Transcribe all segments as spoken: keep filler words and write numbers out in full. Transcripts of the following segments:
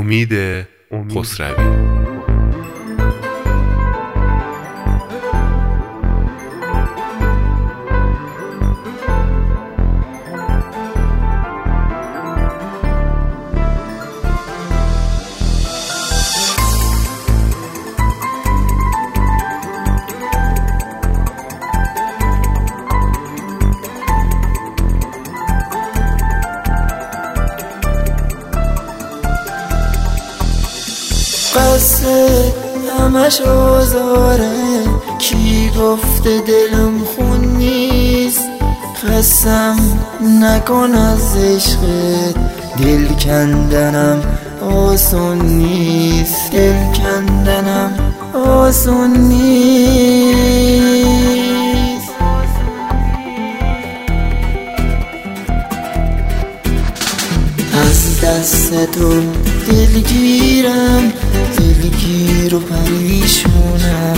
امید خسروی. قصه همش آزاره، کی گفته دلم خون نیست؟ قسم نکن از عشقت، دل کندنم آسون نیست، دل کندنم آسون نیست. از دست تو دلگیرم، دلگیر و پریشونم،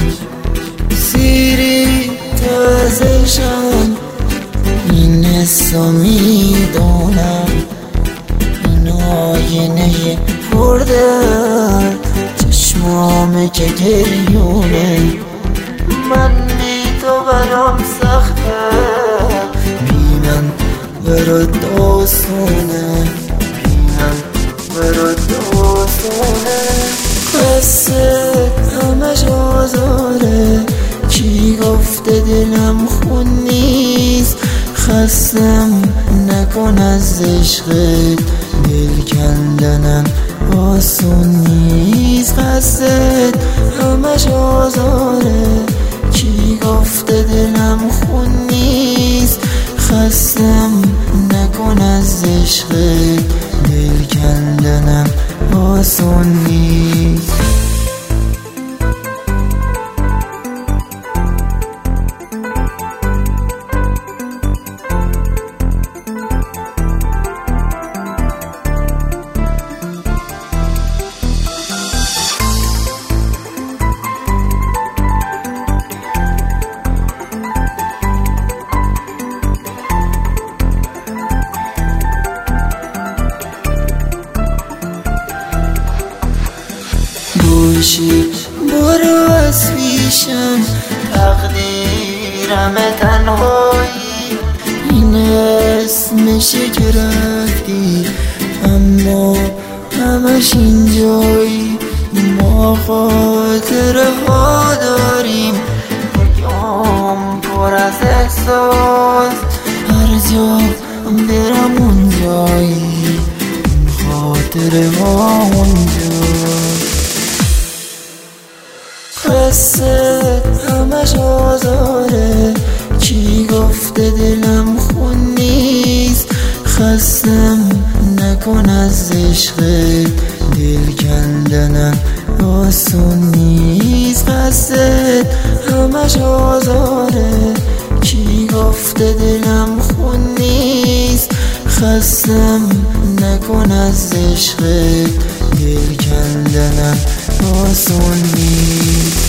سیری تازشم، این حسو میدونم. این آینه پردر چشمامه که گریونه، من بی تو برام سخته، بی من برات آسونه، بی من برات آسونه. قصه همش آزاره، کی گفته دلم خون نیست؟ خستم نکن از عشقت، دل کندنم آسون نیست. قصه همش آزاره، کی گفته دلم خون نیست؟ خستم نکن از عشقت، دل کندنم آسون نیست. باشی برو از پیشم، تقدیرم تنهایی، این اسمشه که رفتی اما همش اینجایی. ما خاطره ها داریم، رویام پر از احساس، هر جا برم اونجایی، خاطره ها اونجایی. قصه همش آزاره، کی گفته دلم خون نیست؟ خستم نکن از عشقت، دل کندنم آسون نیست. قصه همش آزاره، کی گفته دلم خون نیست؟ خستم نکن از عشقت، دل کندنم آسون نیست.